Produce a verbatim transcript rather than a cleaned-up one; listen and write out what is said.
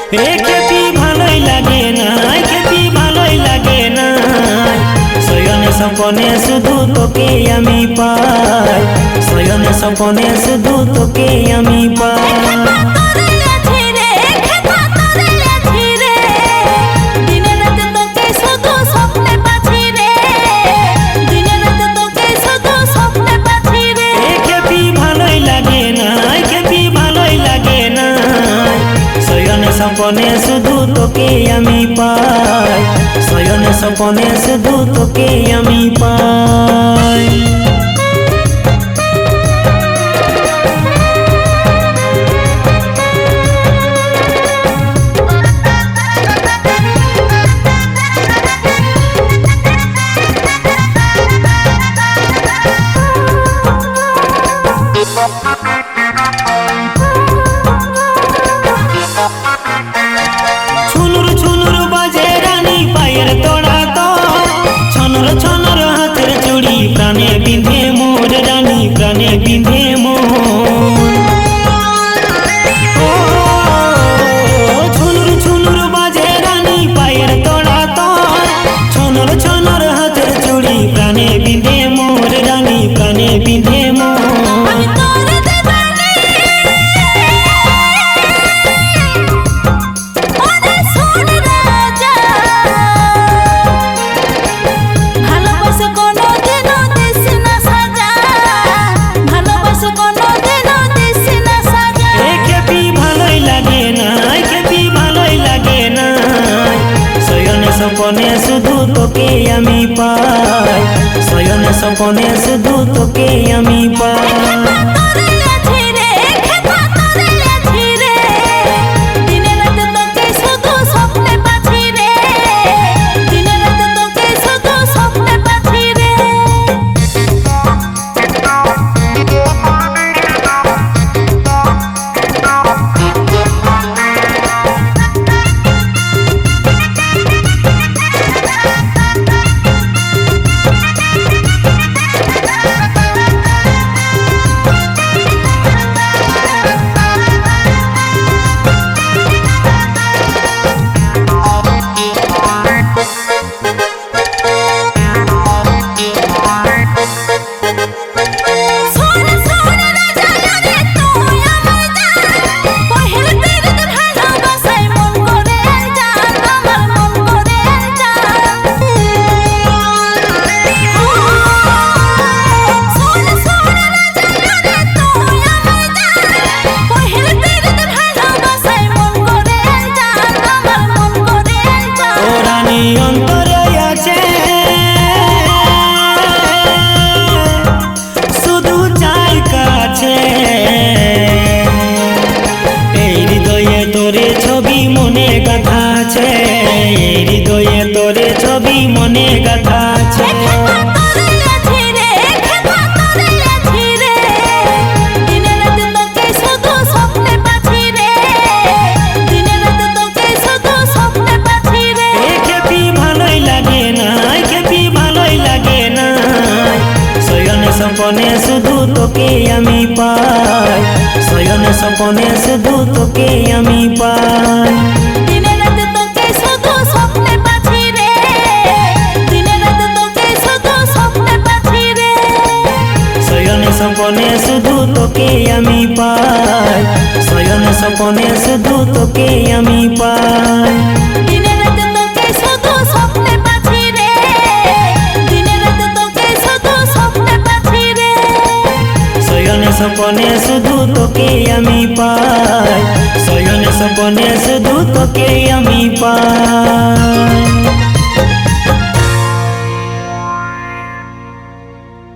খেপি ভালোই লাগে না, খেপি ভালোই লাগে না, শয়নে স্বপনে শুধু তোকে আমি পাই, শয়নে স্বপনে শুধু তোকে আমি পাই। স্বপনে শুধু তোকে আমি পাই, শয়নে স্বপনে শুধু তোকে আমি পাই। ছুনুর ছুনুর বাজে রানী পায়ের তোড়া তো, ছনর ছনর হাতের চুড়ি প্রাণে বিঁধে মোর রানী, প্রাণে বিঁধে মোর। ছুনুর ছুনুর বাজে রানী পায়ের তোড়া তো, ছনর ছনর হাতের চুড়ি প্রাণে বিঁধে মোর রানী, প্রাণে বিঁধে মোর। স্বপনে শুধু তোকে আমি পাই, শয়নে স্বপনে শুধু তোকে আমি পাই। মনে গাথা আছে, হৃদয়ে তোরে ছবি মনে গাথা আছে। খেপি ভালোই লাগে না, খেপি ভালোই লাগে না, শয়নে স্বপনে শুধু তোকে আমি পাই, শয়নে স্বপনে শুধু তোকে আমি পাই। শয়নে স্বপনে শুধু তোকে আমি পাই, শয়নে স্বপনে শুধু তোকে আমি পাই। শয়নে স্বপনে শুধু তোকে আমি পাই, শয়নে স্বপনে শুধু তোকে আমি পাই।